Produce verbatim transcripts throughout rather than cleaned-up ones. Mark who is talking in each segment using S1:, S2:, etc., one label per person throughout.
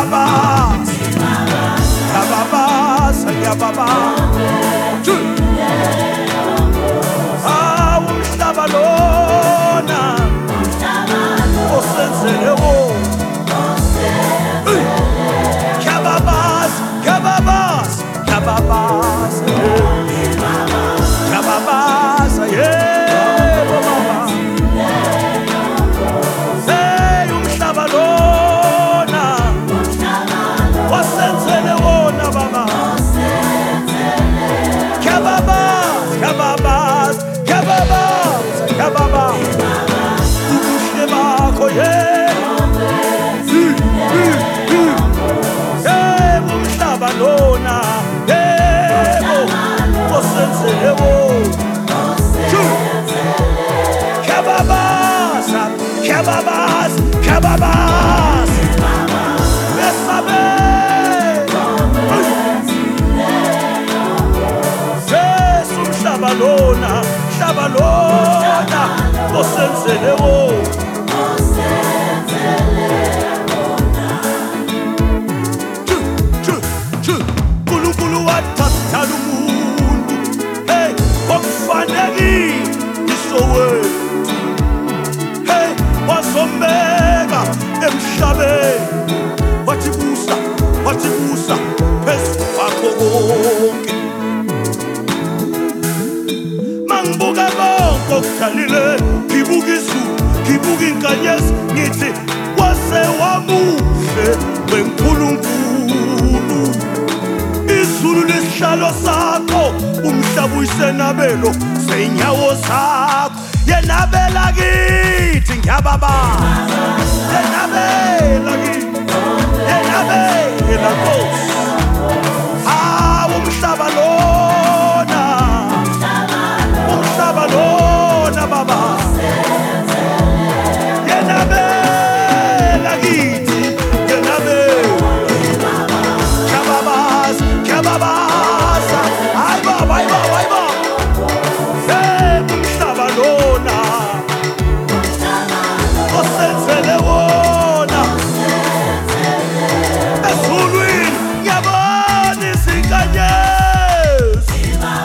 S1: ngiyababasa ngiyababasa ah umhlaba lona osenzele wona ngiyababasa ngiyababasa ngiyababasa ngiyababasa yebo baba hey umhlaba lona osenzele wona baba ngiyababasa ngiyababasa ngiyababasa ngiyababasa ubuhle bakho yebo hey umhlaba lona yebo osenzele wona ngiyababasa ngiyababasa ngiyababasa besabe Yesu umhlaba lona umhlaba lona osenzele wona uNkulunkulu wathatha umuntu hey okufanele isowethu hey wazombeka emhlabeni wathi busa wathi busa phezu kwakho konke mangibuka konke okudalile ngibuka izulu ngibuka inkanyezi ngithi wase wamuhle weNkulunkulu izulu lesihlalo sakho umhlaba uyisenabelo seyinyawo zakho yenabela kithi ngiyababasa yenabela kithi yenabela Nkosi ah umhlaba lona umhlaba lona baba yenabela kithi yenabela ngiyababasa ngiyababasa hayi baba hayi baba hayi baba hey umhlaba lona osenzele wona ezulwini ngiyabona izinkanyezi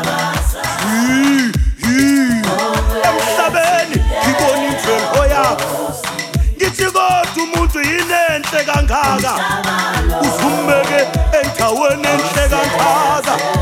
S1: emhlabeni ngibona imvelo yakho ngithi kodwa umuntu yini enhle kangaka uzumbeke endaweni enhle kangaka